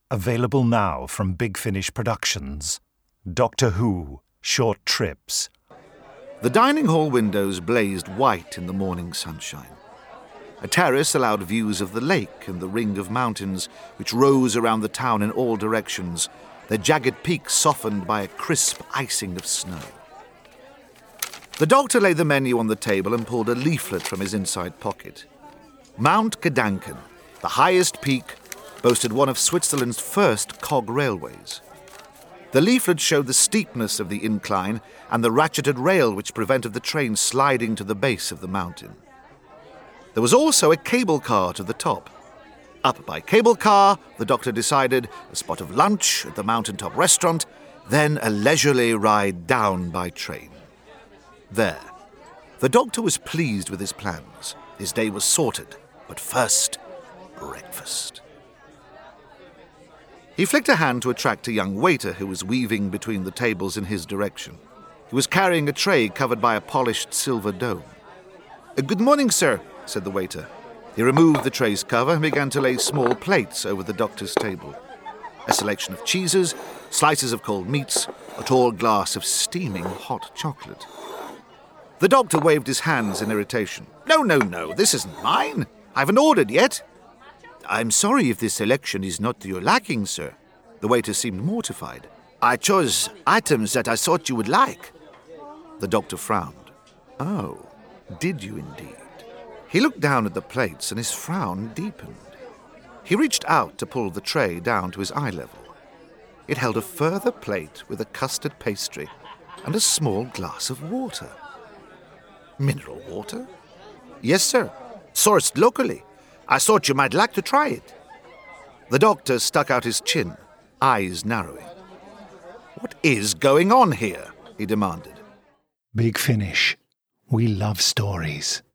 Available now from Big Finish Productions. Doctor Who, Short Trips. The dining hall windows blazed white in the morning sunshine. A terrace allowed views of the lake and the ring of mountains which rose around the town in all directions, their jagged peaks softened by a crisp icing of snow. The doctor laid the menu on the table and pulled a leaflet from his inside pocket. Mount Gedanken, the highest peak, boasted one of Switzerland's first cog railways. The leaflet showed the steepness of the incline and the ratcheted rail which prevented the train sliding to the base of the mountain. There was also a cable car to the top. Up by cable car, the doctor decided, a spot of lunch at the mountaintop restaurant, then a leisurely ride down by train. There. The doctor was pleased with his plans. His day was sorted, but first, breakfast. He flicked a hand to attract a young waiter who was weaving between the tables in his direction. He was carrying a tray covered by a polished silver dome. "Good morning, sir," said the waiter. He removed the tray's cover and began to lay small plates over the doctor's table. A selection of cheeses, slices of cold meats, a tall glass of steaming hot chocolate. The doctor waved his hands in irritation. No, this isn't mine. I haven't ordered yet." "I'm sorry if this selection is not to your liking, sir." The waiter seemed mortified. "I chose items that I thought you would like." The doctor frowned. "Oh, did you indeed?" He looked down at the plates and his frown deepened. He reached out to pull the tray down to his eye level. It held a further plate with a custard pastry and a small glass of water. Mineral water? "Yes, sir. Sourced locally. I thought you might like to try it." The doctor stuck out his chin, eyes narrowing. "What is going on here?" he demanded. Big Finish. We love stories.